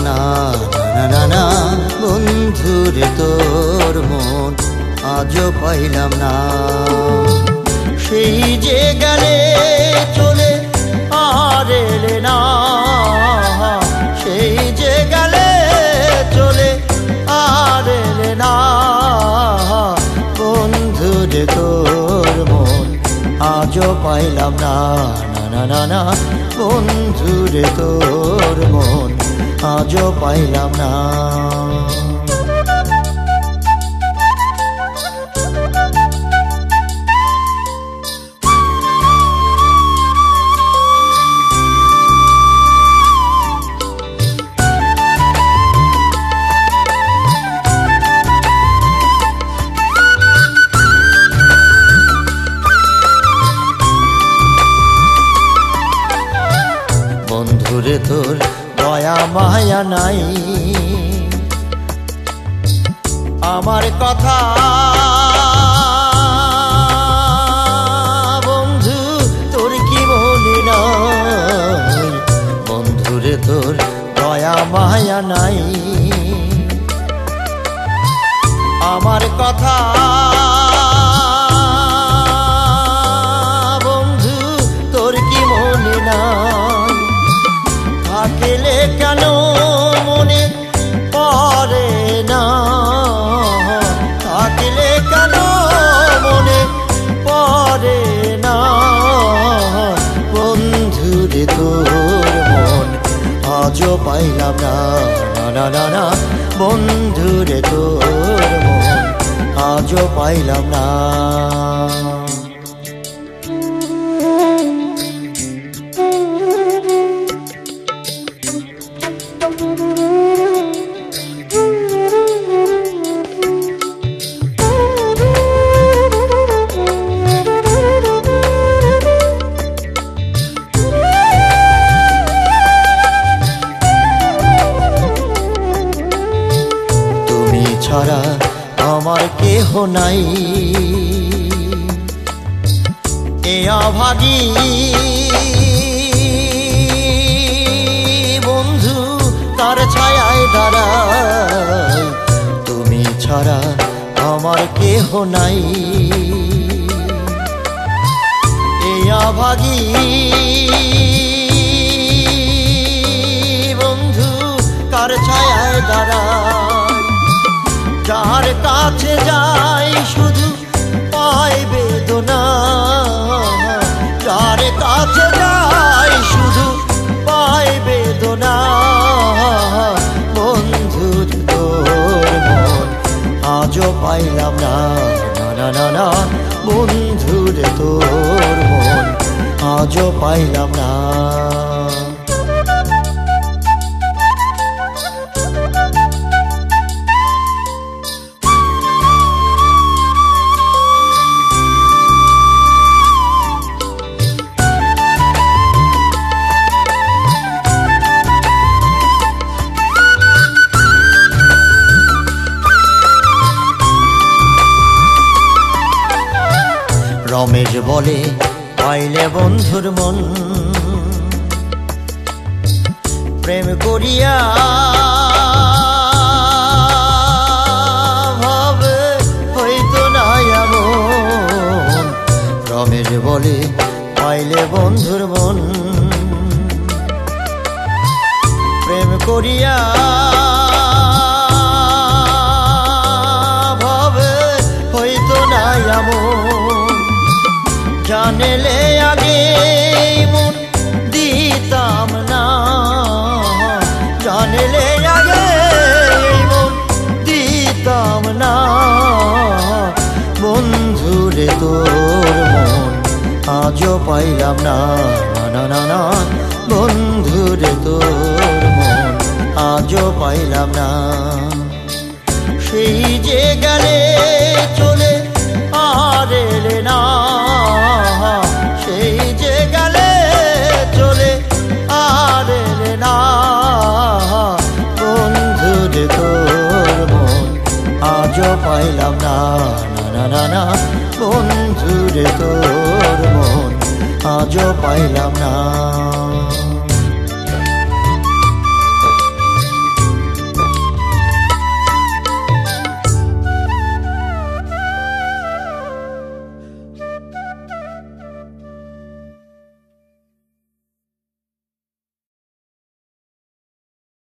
না, না না না বন্ধুরে তোর মন আজও পাইলাম না। সেই যে গেলে চলে আর এলে না, সেই যে গেলে চলে আর এলে না, বন্ধুরে তোর মন আজও পাইলাম না, না না না বন্ধুরে তোর মন আজও পাইলাম না। বন্ধুরে তোর দয়া মায়া নাই, আমার কথা বন্ধু তোর কি মনে নাই। বন্ধুরে তোর দয়া মায়া নাই, আমার কথা বন্ধু তোর কি মনে নাই। থাকলে কেন মনে পড়ে না, থাকলে কেন মনে পড়ে না, বন্ধুরে তোর মন আজও পাইলাম না, না না না বন্ধুরে তোর মন আজও পাইলাম না। ছাড়া আমার কেহ নাই, এ অভাগী বন্ধু তার ছায়ায় দাঁড়ায়। তুমি ছাড়া আমার কেহ নাই, এ অভাগী বন্ধু তার ছায়ায় দাঁড়ায়। যার কাছে যাই শুধু পায় বেদনা, যার কাছে যাই শুধু পায় বেদনা, বন্ধুর তোর মন আজও পাইলাম না, না না না বন্ধুর তোর মন আজও পাইলাম না। রমেশ বলে পাইলে বন্ধুর মন, প্রেম করিয়া ভাবে হইতো না এমন। রমেশ বলে পাইলে বন্ধুর মন, প্রেম করিয়া ভাবে হইতো না এমন। জানলে আগে মন দিতাম না, জানলে আগে মন দিতাম না, বন্ধুরে তোর মন আজও পাইলাম না, না না না বন্ধুরে তোর মন আজও পাইলাম না। সেই যে গেলে চলে আর এলে না, সেই যে গেলে চলে আর এলে না, বন্ধুরে তোর মন আজও পাইলাম না, না না না বন্ধুরে তোর মন আজও পাইলাম না।